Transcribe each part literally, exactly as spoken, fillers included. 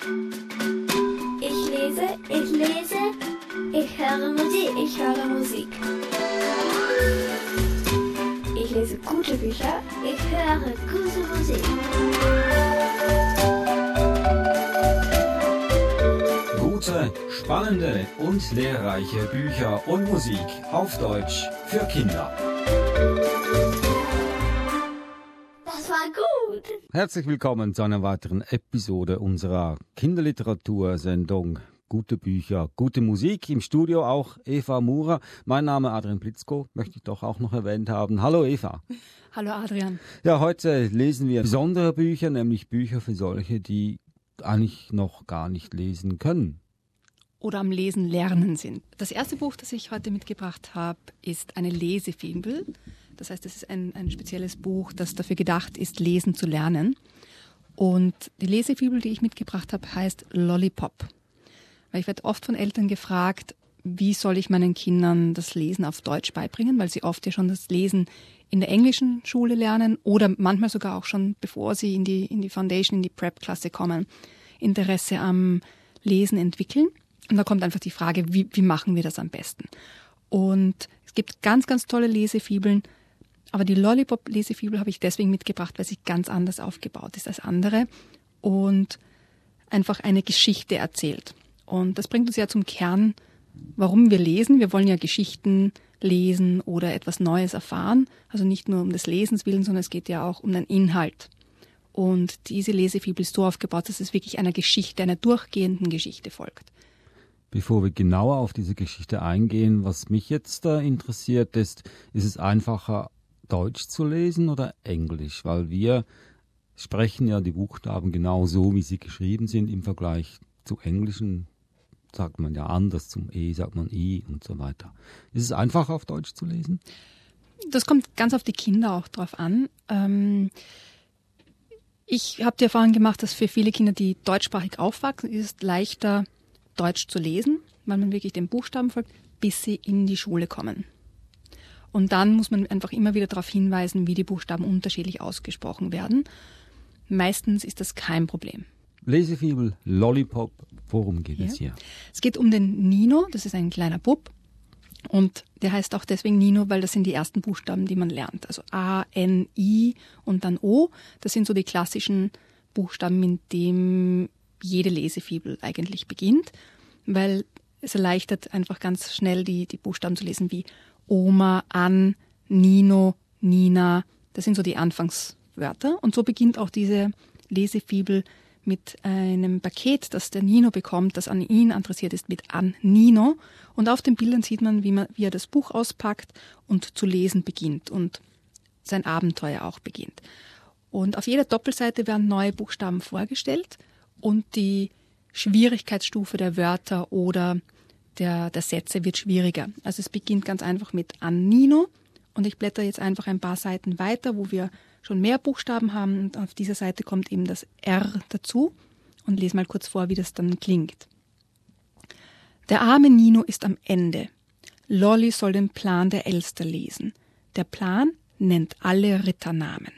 Ich lese, ich lese, ich höre Musik, ich höre Musik. Ich lese gute Bücher, ich höre gute Musik. Gute, spannende und lehrreiche Bücher und Musik auf Deutsch für Kinder. Das war gut. Herzlich willkommen zu einer weiteren Episode unserer Kinderliteratursendung Gute Bücher, gute Musik. Im Studio auch Eva Murer. Mein Name Adrian Blitzko, möchte ich doch auch noch erwähnt haben. Hallo Eva. Hallo Adrian. Ja, heute lesen wir besondere Bücher, nämlich Bücher für solche, die eigentlich noch gar nicht lesen können. Oder am Lesen lernen sind. Das erste Buch, das ich heute mitgebracht habe, ist eine Lesefibel. Das heißt, es ist ein, ein spezielles Buch, das dafür gedacht ist, lesen zu lernen. Und die Lesefibel, die ich mitgebracht habe, heißt Lollipop. Weil ich werde oft von Eltern gefragt, wie soll ich meinen Kindern das Lesen auf Deutsch beibringen, weil sie oft ja schon das Lesen in der englischen Schule lernen oder manchmal sogar auch schon, bevor sie in die, in die Foundation, in die Prep-Klasse kommen, Interesse am Lesen entwickeln. Und da kommt einfach die Frage, wie, wie machen wir das am besten? Und es gibt ganz, ganz tolle Lesefibeln, aber die Lollipop-Lesefibel habe ich deswegen mitgebracht, weil sie ganz anders aufgebaut ist als andere und einfach eine Geschichte erzählt. Und das bringt uns ja zum Kern, warum wir lesen. Wir wollen ja Geschichten lesen oder etwas Neues erfahren. Also nicht nur um des Lesens willen, sondern es geht ja auch um den Inhalt. Und diese Lesefibel ist so aufgebaut, dass es wirklich einer Geschichte, einer durchgehenden Geschichte folgt. Bevor wir genauer auf diese Geschichte eingehen, was mich jetzt da interessiert ist, ist es einfacher, Deutsch zu lesen oder Englisch? Weil wir sprechen ja die Buchstaben genau so, wie sie geschrieben sind im Vergleich zu Englischen. Sagt man ja anders, zum E sagt man I und so weiter. Ist es einfacher, auf Deutsch zu lesen? Das kommt ganz auf die Kinder auch drauf an. Ähm ich habe die Erfahrung gemacht, dass für viele Kinder, die deutschsprachig aufwachsen, ist es leichter, Deutsch zu lesen, weil man wirklich den Buchstaben folgt, bis sie in die Schule kommen. Und dann muss man einfach immer wieder darauf hinweisen, wie die Buchstaben unterschiedlich ausgesprochen werden. Meistens ist das kein Problem. Lesefibel, Lollipop, worum geht ja. es hier? Es geht um den Nino, das ist ein kleiner Bub. Und der heißt auch deswegen Nino, weil das sind die ersten Buchstaben, die man lernt. Also A, N, I und dann O. Das sind so die klassischen Buchstaben, mit dem jede Lesefibel eigentlich beginnt, weil es erleichtert einfach ganz schnell die, die Buchstaben zu lesen wie Oma, An, Nino, Nina. Das sind so die Anfangswörter. Und so beginnt auch diese Lesefibel mit einem Paket, das der Nino bekommt, das an ihn adressiert ist mit An Nino. Und auf den Bildern sieht man, wie, man, wie er das Buch auspackt und zu lesen beginnt und sein Abenteuer auch beginnt. Und auf jeder Doppelseite werden neue Buchstaben vorgestellt und die Schwierigkeitsstufe der Wörter oder der, der Sätze wird schwieriger. Also es beginnt ganz einfach mit An Nino und ich blätter jetzt einfach ein paar Seiten weiter, wo wir schon mehr Buchstaben haben und auf dieser Seite kommt eben das R dazu und lese mal kurz vor, wie das dann klingt. Der arme Nino ist am Ende. Lolli soll den Plan der Elster lesen. Der Plan nennt alle Ritternamen.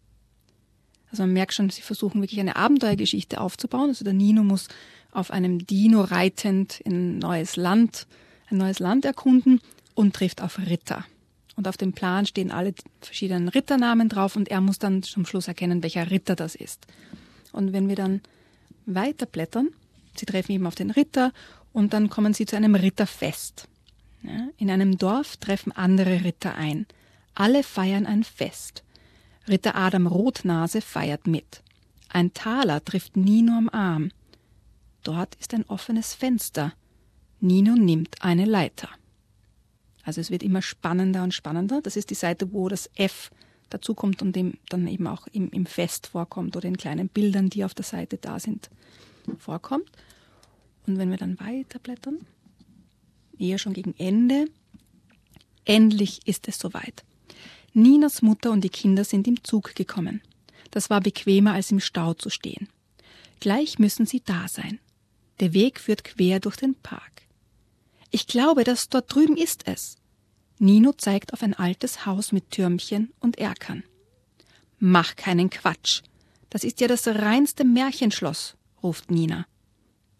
Also man merkt schon, sie versuchen wirklich eine Abenteuergeschichte aufzubauen. Also der Nino muss auf einem Dino reitend in ein neues Land, ein neues Land erkunden und trifft auf Ritter. Und auf dem Plan stehen alle verschiedenen Ritternamen drauf und er muss dann zum Schluss erkennen, welcher Ritter das ist. Und wenn wir dann weiterblättern, sie treffen eben auf den Ritter und dann kommen sie zu einem Ritterfest. Ja, in einem Dorf treffen andere Ritter ein. Alle feiern ein Fest. Ritter Adam Rotnase feiert mit. Ein Taler trifft Nino am Arm. Dort ist ein offenes Fenster. Nino nimmt eine Leiter. Also es wird immer spannender und spannender. Das ist die Seite, wo das F dazukommt und dem dann eben auch im, im Fest vorkommt oder in kleinen Bildern, die auf der Seite da sind, vorkommt. Und wenn wir dann weiterblättern, eher schon gegen Ende, endlich ist es soweit. Ninas Mutter und die Kinder sind im Zug gekommen. Das war bequemer, als im Stau zu stehen. Gleich müssen sie da sein. Der Weg führt quer durch den Park. Ich glaube, dass dort drüben ist es. Nino zeigt auf ein altes Haus mit Türmchen und Erkern. Mach keinen Quatsch. Das ist ja das reinste Märchenschloss, ruft Nina.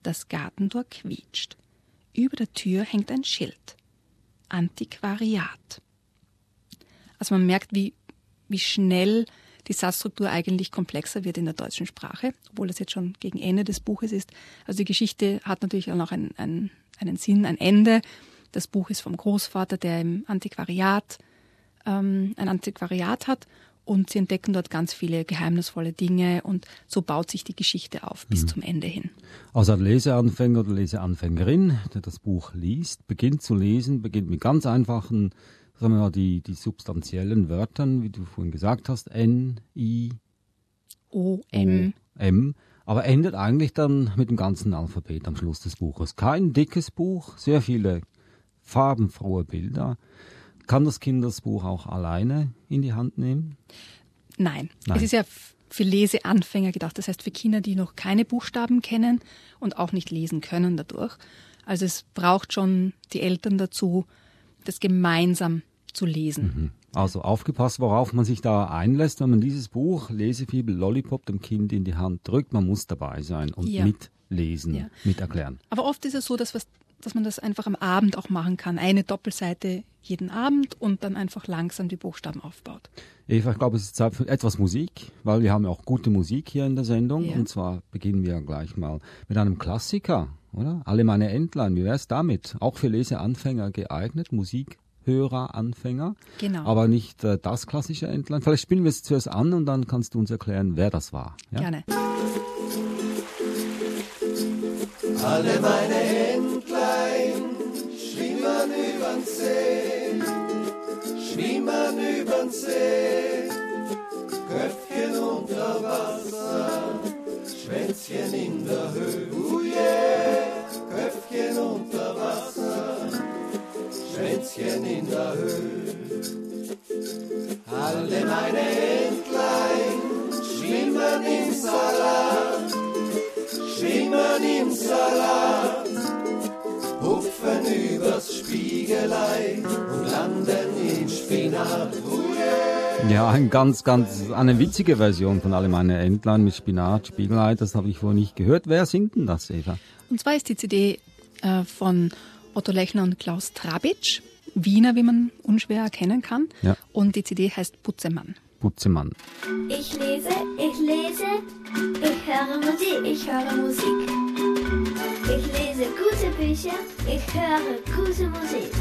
Das Gartentor quietscht. Über der Tür hängt ein Schild. Antiquariat. Also man merkt, wie, wie schnell die Satzstruktur eigentlich komplexer wird in der deutschen Sprache, obwohl das jetzt schon gegen Ende des Buches ist. Also die Geschichte hat natürlich auch noch einen, einen, einen Sinn, ein Ende. Das Buch ist vom Großvater, der im Antiquariat ähm, ein Antiquariat hat, und sie entdecken dort ganz viele geheimnisvolle Dinge, und so baut sich die Geschichte auf bis mhm. zum Ende hin. Also ein Leseanfänger oder Leseanfängerin, der das Buch liest, beginnt zu lesen, beginnt mit ganz einfachen, sagen wir mal, die, die substanziellen Wörtern, wie du vorhin gesagt hast, N, I, O, M. M, aber endet eigentlich dann mit dem ganzen Alphabet am Schluss des Buches. Kein dickes Buch, sehr viele farbenfrohe Bilder. Kann das Kind das Buch auch alleine in die Hand nehmen? Nein. Nein. Es ist ja für Leseanfänger gedacht, das heißt für Kinder, die noch keine Buchstaben kennen und auch nicht lesen können dadurch. Also es braucht schon die Eltern dazu, das gemeinsam zu lesen. Mhm. Also aufgepasst, worauf man sich da einlässt, wenn man dieses Buch Lesefibel Lollipop dem Kind in die Hand drückt. Man muss dabei sein und ja. mitlesen, ja. miterklären. Aber oft ist es so, dass, was, dass man das einfach am Abend auch machen kann. Eine Doppelseite jeden Abend und dann einfach langsam die Buchstaben aufbaut. Eva, ich glaube, es ist Zeit für etwas Musik, weil wir haben ja auch gute Musik hier in der Sendung. Ja. Und zwar beginnen wir gleich mal mit einem Klassiker, oder? Alle meine Entlein, wie wäre es damit? Auch für Leseanfänger geeignet, Musikhöreranfänger. Genau. Aber nicht äh, das klassische Entlein. Vielleicht spielen wir es zuerst an und dann kannst du uns erklären, wer das war. Ja? Gerne. Alle meine Entlein schwimmen übern See, schwimmen übern See, Köpfchen unter Wasser, Schwänzchen in der Höhe, oh yeah, Köpfchen unter Wasser, Schwänzchen in der Höhe. Alle meine Entlein schwimmen im Salat, schwimmen im Salat, hupfen übers Spiegelei und landen im Spinat. Ja, ein ganz, ganz, eine witzige Version von Alle meine Entlein mit Spinat, Spiegelei, das habe ich vorher nicht gehört. Wer singt denn das, Eva? Und zwar ist die C D äh, von Otto Lechner und Klaus Trabitsch, Wiener, wie man unschwer erkennen kann. Ja. Und die C D heißt Butzemann. Butzemann. Ich lese, ich lese, ich höre Musik, ich höre Musik. Ich lese gute Bücher, ich höre gute Musik.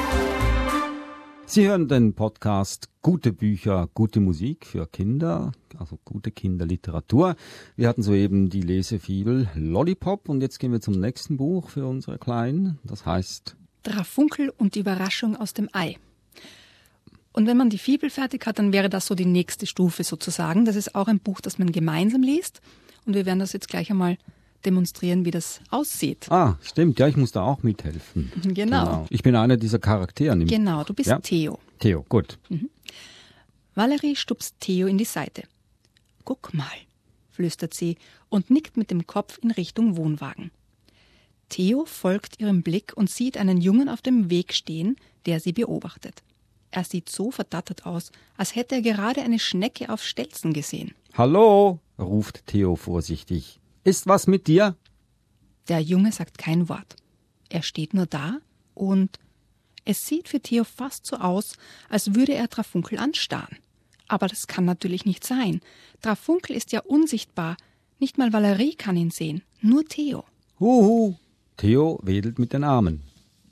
Sie hören den Podcast Gute Bücher, gute Musik für Kinder, also gute Kinderliteratur. Wir hatten soeben die Lesefibel Lollipop und jetzt gehen wir zum nächsten Buch für unsere Kleinen. Das heißt Drafunkel und die Überraschung aus dem Ei. Und wenn man die Fibel fertig hat, dann wäre das so die nächste Stufe sozusagen. Das ist auch ein Buch, das man gemeinsam liest. Und wir werden das jetzt gleich einmal demonstrieren, wie das aussieht. Ah, stimmt. Ja, ich muss da auch mithelfen. Genau. genau. Ich bin einer dieser Charaktere. Genau, du bist ja? Theo. Theo, gut. Mhm. Valerie stupst Theo in die Seite. Guck mal, flüstert sie und nickt mit dem Kopf in Richtung Wohnwagen. Theo folgt ihrem Blick und sieht einen Jungen auf dem Weg stehen, der sie beobachtet. Er sieht so verdattert aus, als hätte er gerade eine Schnecke auf Stelzen gesehen. Hallo, ruft Theo vorsichtig. Ist was mit dir? Der Junge sagt kein Wort. Er steht nur da und es sieht für Theo fast so aus, als würde er Drafunkel anstarren. Aber das kann natürlich nicht sein. Drafunkel ist ja unsichtbar. Nicht mal Valerie kann ihn sehen, nur Theo. Huhu. Theo wedelt mit den Armen.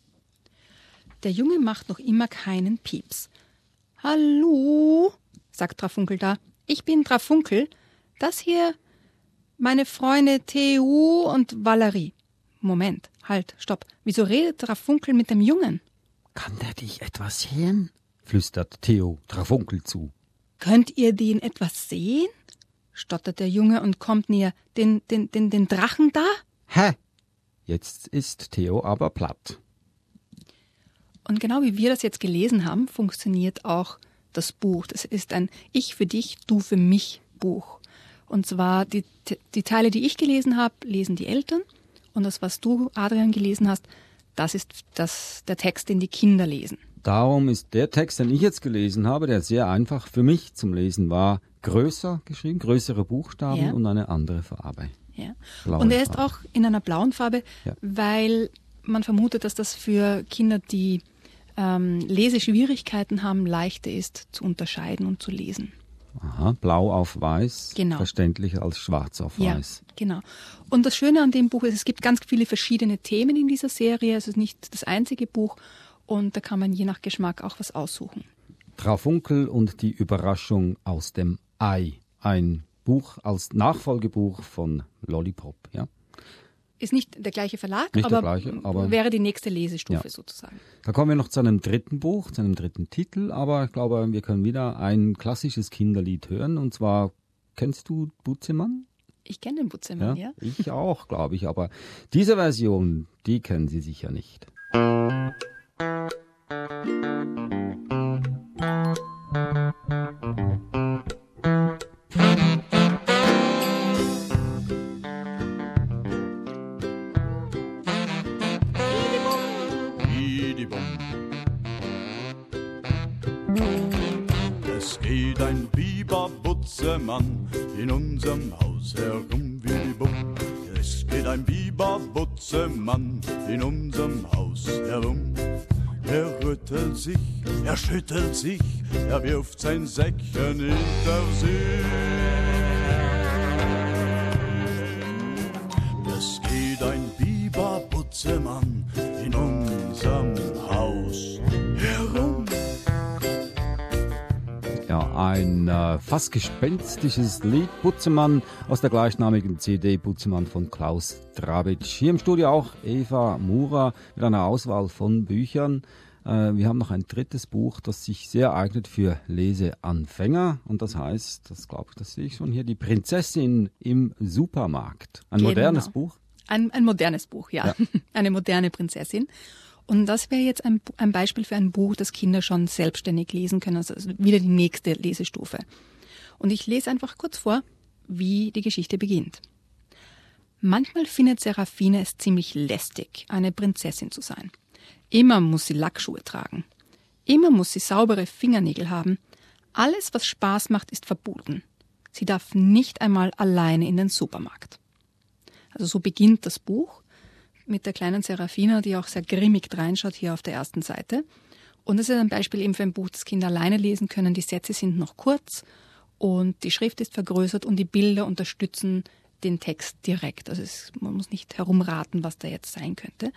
Der Junge macht noch immer keinen Pieps. Hallo, sagt Drafunkel da. Ich bin Drafunkel. Das hier meine Freunde Theo und Valerie. Moment, halt, stopp. Wieso redet Drafunkel mit dem Jungen? Kann der dich etwas sehen? Flüstert Theo Drafunkel zu. Könnt ihr den etwas sehen? Stottert der Junge und kommt näher. Den, den, den, den Drachen da? Hä? Jetzt ist Theo aber platt. Und genau wie wir das jetzt gelesen haben, funktioniert auch das Buch. Das ist ein Ich für dich, du für mich Buch. Und zwar die, die Teile, die ich gelesen habe, lesen die Eltern. Und das, was du, Adrian, gelesen hast, das ist das, der Text, den die Kinder lesen. Darum ist der Text, den ich jetzt gelesen habe, der sehr einfach für mich zum Lesen war, größer geschrieben, größere Buchstaben ja. und eine andere Farbe. Ja. Blaue Und er ist Farbe. auch in einer blauen Farbe, Ja. weil man vermutet, dass das für Kinder, die ähm, Leseschwierigkeiten haben, leichter ist zu unterscheiden und zu lesen. Aha, blau auf weiß, Genau. verständlicher als schwarz auf Ja, weiß. genau. Und das Schöne an dem Buch ist, es gibt ganz viele verschiedene Themen in dieser Serie. Es ist nicht das einzige Buch und da kann man je nach Geschmack auch was aussuchen. Trafunkel und die Überraschung aus dem Ei. Ein Buch als Nachfolgebuch von Lollipop, ja? Ist nicht der gleiche Verlag, Nicht der aber, gleiche, aber- wäre die nächste Lesestufe Ja. sozusagen. Da kommen wir noch zu einem dritten Buch, zu einem dritten Titel, aber ich glaube, wir können wieder ein klassisches Kinderlied hören und zwar, kennst du Butzemann? Ich kenne den Butzemann, ja. Ich auch, glaube ich, aber diese Version, die kennen Sie sicher nicht. Es geht ein Biberbutzemann in unserem Haus herum wie die Bum. Es geht ein Biberbutzemann in unserem Haus herum. Er rüttelt sich, er schüttelt sich, er wirft sein Säckchen hinter sich. Es geht ein Biberbutzemann in unserem Haus herum. Ja, ein äh, fast gespenstisches Lied, Butzemann, aus der gleichnamigen C D Butzemann von Klaus Drabitsch. Hier im Studio auch Eva Murer mit einer Auswahl von Büchern. Äh, wir haben noch ein drittes Buch, das sich sehr eignet für Leseanfänger. Und das heißt, das glaube ich, das sehe ich schon hier, Die Prinzessin im Supermarkt. Ein Genau. modernes Buch. Ein, ein modernes Buch, ja. Ja. Eine moderne Prinzessin. Und das wäre jetzt ein, ein Beispiel für ein Buch, das Kinder schon selbstständig lesen können. Also wieder die nächste Lesestufe. Und ich lese einfach kurz vor, wie die Geschichte beginnt. Manchmal findet Seraphine es ziemlich lästig, eine Prinzessin zu sein. Immer muss sie Lackschuhe tragen. Immer muss sie saubere Fingernägel haben. Alles, was Spaß macht, ist verboten. Sie darf nicht einmal alleine in den Supermarkt. Also so beginnt das Buch mit der kleinen Seraphina, die auch sehr grimmig reinschaut hier auf der ersten Seite. Und das ist ein Beispiel eben für ein Buch, das Kinder alleine lesen können. Die Sätze sind noch kurz und die Schrift ist vergrößert und die Bilder unterstützen den Text direkt. Also es, man muss nicht herumraten, was da jetzt sein könnte.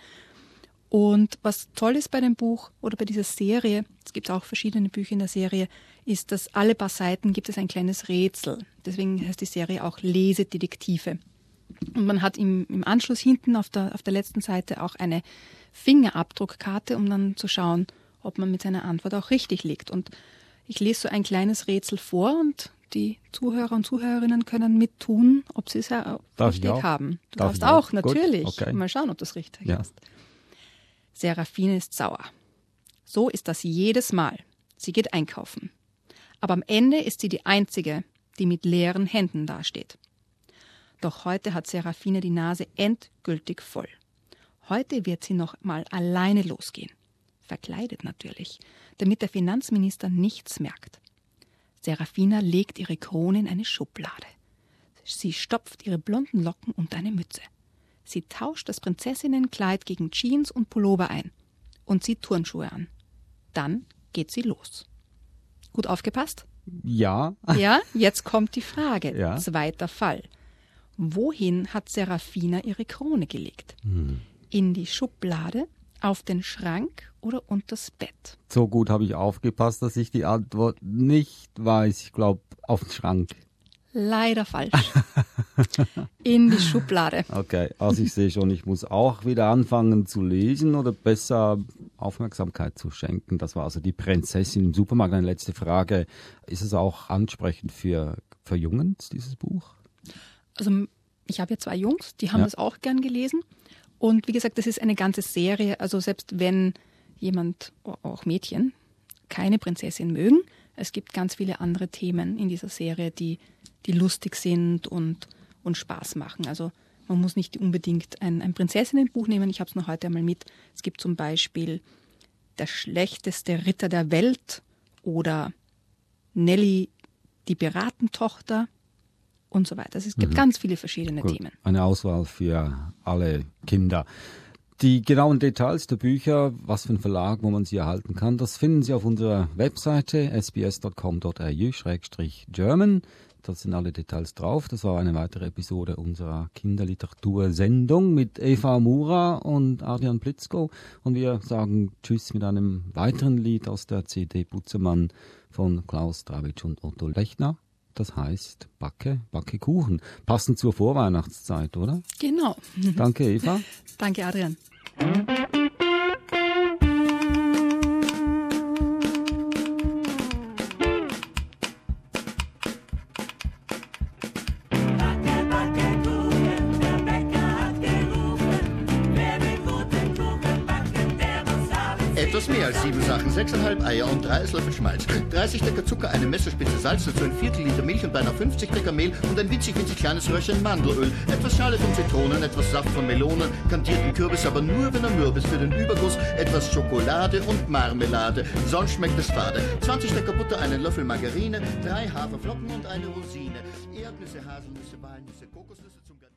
Und was toll ist bei dem Buch oder bei dieser Serie, es gibt auch verschiedene Bücher in der Serie, ist, dass alle paar Seiten gibt es ein kleines Rätsel. Deswegen heißt die Serie auch Lesedetektive. Und man hat im, im Anschluss hinten auf der, auf der letzten Seite auch eine Fingerabdruckkarte, um dann zu schauen, ob man mit seiner Antwort auch richtig liegt. Und ich lese so ein kleines Rätsel vor und die Zuhörer und Zuhörerinnen können mittun, ob sie es ja Darf richtig ich auch? haben. Du Darf darfst ich auch, auch? Gut, natürlich. okay. Mal schauen, ob das richtig Ja. ist. Seraphine ist sauer. So ist das jedes Mal. Sie geht einkaufen. Aber am Ende ist sie die Einzige, die mit leeren Händen dasteht. Doch heute hat Seraphine die Nase endgültig voll. Heute wird sie noch mal alleine losgehen. Verkleidet natürlich, damit der Finanzminister nichts merkt. Seraphina legt ihre Krone in eine Schublade. Sie stopft ihre blonden Locken unter eine Mütze. Sie tauscht das Prinzessinnenkleid gegen Jeans und Pullover ein und zieht Turnschuhe an. Dann geht sie los. Gut aufgepasst? Ja, Ja, jetzt kommt die Frage. Ja. Zweiter Fall. Wohin hat Seraphina ihre Krone gelegt? Hm. In die Schublade, auf den Schrank oder unters Bett? so gut habe ich aufgepasst, dass ich die Antwort nicht weiß. Ich glaube, auf den Schrank. Leider falsch. In die Schublade. Okay, also ich sehe schon, ich muss auch wieder anfangen zu lesen oder besser Aufmerksamkeit zu schenken. Das war also die Prinzessin im Supermarkt. Eine letzte Frage. Ist es auch ansprechend für, für Jungs, dieses Buch? Also ich habe ja zwei Jungs, die haben Ja. das auch gern gelesen. Und wie gesagt, das ist eine ganze Serie. Also selbst wenn jemand, auch Mädchen, keine Prinzessin mögen, es gibt ganz viele andere Themen in dieser Serie, die, die lustig sind und, und Spaß machen. Also man muss nicht unbedingt ein, ein Prinzessinnenbuch nehmen. Ich habe es noch heute einmal mit. Es gibt zum Beispiel Der schlechteste Ritter der Welt oder Nelly, die Piratentochter und so weiter. Also es gibt mhm. ganz viele verschiedene Gut. Themen. Eine Auswahl für alle Kinder. Die genauen Details der Bücher, was für ein Verlag, wo man sie erhalten kann, das finden Sie auf unserer Webseite s b s dot com dot a u slash german. Da sind alle Details drauf. Das war eine weitere Episode unserer Kinderliteratur-Sendung mit Eva Mura und Adrian Plitzko. Und wir sagen Tschüss mit einem weiteren Lied aus der C D Butzemann von Klaus Drawitsch und Otto Lechner. Das heißt Backe, Backe Kuchen. Passend zur Vorweihnachtszeit, oder? Genau. Danke, Eva. Danke, Adrian. Etwas mehr als sieben Sachen, sechseinhalb Eier und drei Esslöffel Schmalz, dreißig Decker Zucker, eine Messerspitze Salz, dazu ein Viertel Liter Milch und beinahe fünfzig Decker Mehl und ein winzig, winzig kleines Röhrchen Mandelöl, etwas Schale von Zitronen, etwas Saft von Melonen, kantierten Kürbis, aber nur wenn er mürb ist für den Überguss, etwas Schokolade und Marmelade, sonst schmeckt es fade. zwanzig Decker Butter, einen Löffel Margarine, drei Haferflocken und eine Rosine, Erdnüsse, Haselnüsse, Walnüsse, Kokosnüsse zum Garnier.